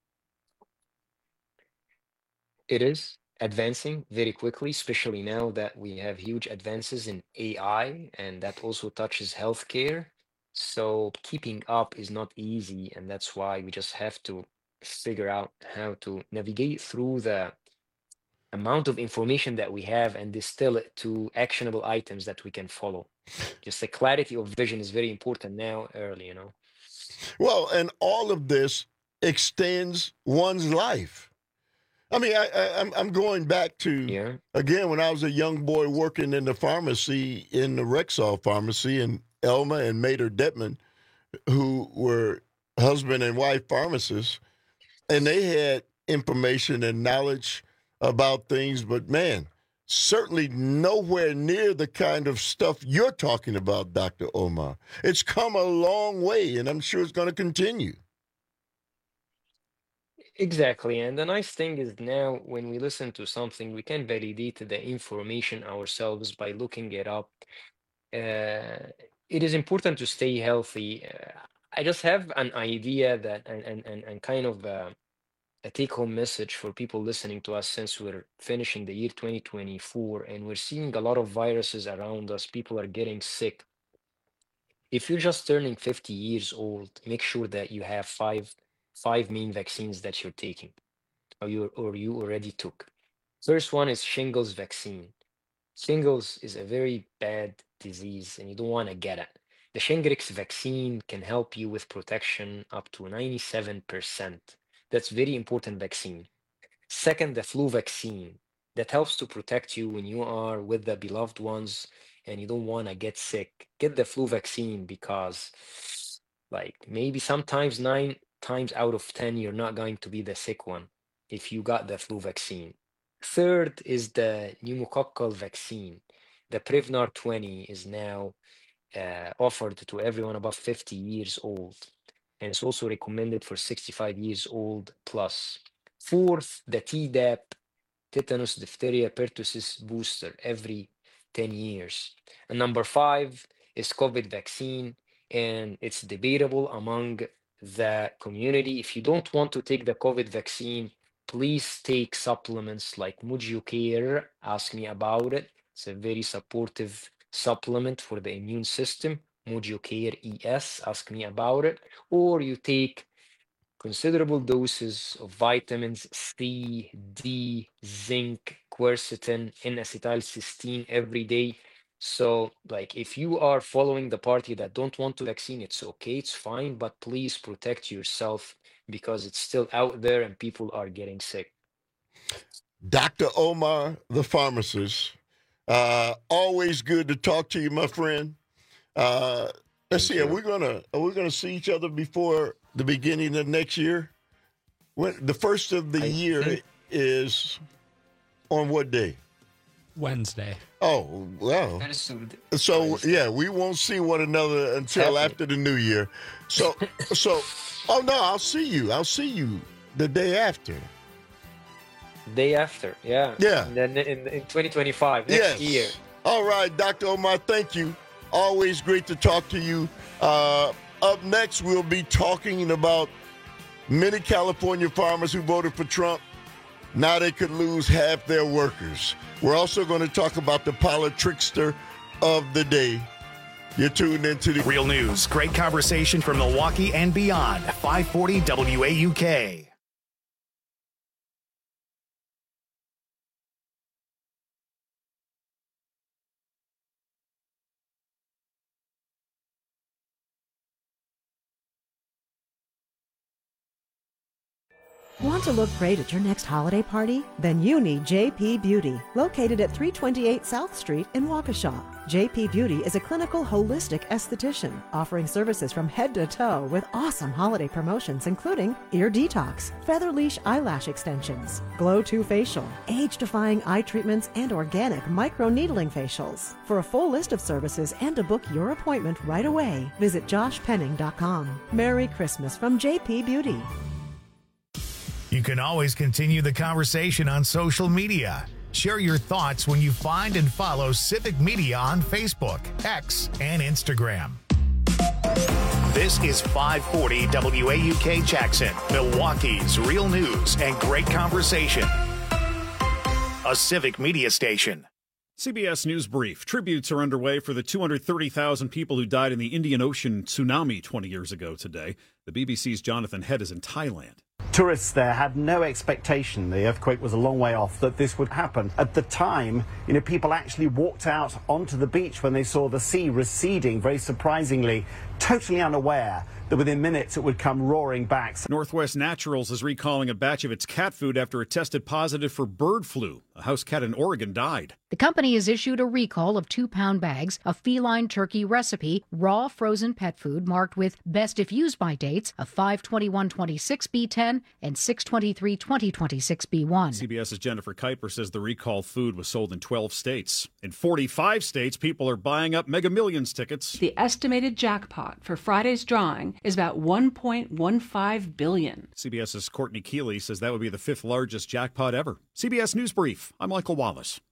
Speaker 17: It is advancing very quickly, especially now that we have huge advances in A I, and that also touches healthcare. So keeping up is not easy, and that's why we just have to figure out how to navigate through the amount of information that we have and distill it to actionable items that we can follow. Just the clarity of vision is very important now, early, you know.
Speaker 15: Well, and all of this extends one's life. I mean, I, I, I'm I'm going back to,
Speaker 17: yeah.
Speaker 15: again, when I was a young boy working in the pharmacy, in the Rexall pharmacy, and Elma and Mater Detman, who were husband and wife pharmacists, and they had information and knowledge about things, but man, certainly nowhere near the kind of stuff you're talking about, Doctor Omar. It's come a long way, and I'm sure it's going to continue.
Speaker 17: Exactly. And the nice thing is now when we listen to something, we can validate the information ourselves by looking it up. Uh, it is important to stay healthy. Uh, I just have an idea that, and, and, and, and kind of uh, a take-home message for people listening to us, since we're finishing the year twenty twenty-four and we're seeing a lot of viruses around us. People are getting sick. If you're just turning fifty years old, make sure that you have five five main vaccines that you're taking, or you or you already took. First one is shingles vaccine. Shingles is a very bad disease, and you don't want to get it. The Shingrix vaccine can help you with protection up to ninety-seven percent. That's very important vaccine. Second, the flu vaccine. That helps to protect you when you are with the beloved ones and you don't want to get sick. Get the flu vaccine, because like maybe sometimes nine times out of ten, you're not going to be the sick one if you got the flu vaccine. Third is the pneumococcal vaccine. The Prevnar twenty is now uh, offered to everyone above fifty years old. And it's also recommended for sixty-five years old plus. Fourth, the Tdap, tetanus, diphtheria, pertussis booster every ten years. And number five is COVID vaccine, and it's debatable among the community. If you don't want to take the COVID vaccine, please take supplements like MuJoCare. Ask me about it. It's a very supportive supplement for the immune system. MuJoCare E S, ask me about it. Or you take considerable doses of vitamins C, D, zinc, quercetin, N-acetylcysteine every day. So, like, if you are following the party that don't want to vaccine, it's okay, it's fine, but please protect yourself, because it's still out there and people are getting sick.
Speaker 15: Doctor Omar, the pharmacist, uh, always good to talk to you, my friend. Uh, let's see, are we gonna are we gonna see each other before the beginning of next year? When the first of the year is on what day?
Speaker 16: Wednesday.
Speaker 15: Oh, well. So yeah, we won't see one another until after the new year. So so oh no, I'll see you. I'll see you the day after.
Speaker 17: Day after, yeah.
Speaker 15: Yeah.
Speaker 17: And then in, in twenty twenty-five, next
Speaker 15: yes.
Speaker 17: year.
Speaker 15: All right, Doctor Omar, thank you. Always great to talk to you. Uh, up next, we'll be talking about many California farmers who voted for Trump. Now they could lose half their workers. We're also going to talk about the politrickster of the day. You're tuned into the
Speaker 1: Real News. Great conversation from Milwaukee and beyond. five forty W A U K.
Speaker 7: Want to look great at your next holiday party? Then you need J P Beauty, located at three twenty-eight South Street in Waukesha. J P Beauty is a clinical holistic esthetician offering services from head to toe with awesome holiday promotions including ear detox, feather leash eyelash extensions, Glow two facial, age-defying eye treatments, and organic micro-needling facials. For a full list of services and to book your appointment right away, visit josh penning dot com. Merry Christmas from J P Beauty.
Speaker 1: You can always continue the conversation on social media. Share your thoughts when you find and follow Civic Media on Facebook, X, and Instagram. This is five forty W A U K Jackson, Milwaukee's real news and great conversation. A Civic Media station.
Speaker 8: C B S News Brief. Tributes are underway for the two hundred thirty thousand people who died in the Indian Ocean tsunami twenty years ago today. The B B C's Jonathan Head is in Thailand.
Speaker 9: Tourists there had no expectation, the earthquake was a long way off, that this would happen. At the time, you know, people actually walked out onto the beach when they saw the sea receding, very surprisingly, totally unaware that within minutes it would come roaring back.
Speaker 8: Northwest Naturals is recalling a batch of its cat food after it tested positive for bird flu. A house cat in Oregon died.
Speaker 18: The company has issued a recall of two-pound bags of feline turkey recipe, raw frozen pet food marked with best if used by dates of five twenty-one twenty-six B ten and six twenty-three twenty twenty-six B one.
Speaker 8: CBS's Jennifer Kuiper says the recalled food was sold in twelve states. In forty-five states, people are buying up Mega Millions tickets.
Speaker 19: The estimated jackpot for Friday's drawing is about one point one five billion dollars.
Speaker 8: CBS's Courtney Keeley says that would be the fifth largest jackpot ever. C B S News Brief. I'm Michael Wallace.